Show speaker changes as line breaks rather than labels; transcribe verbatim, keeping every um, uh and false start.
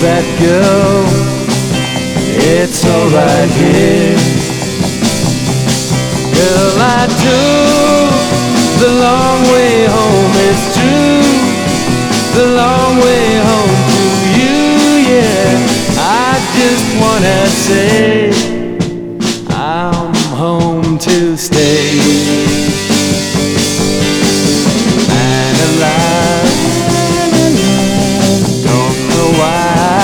that girl, it's alright here. Girl, I do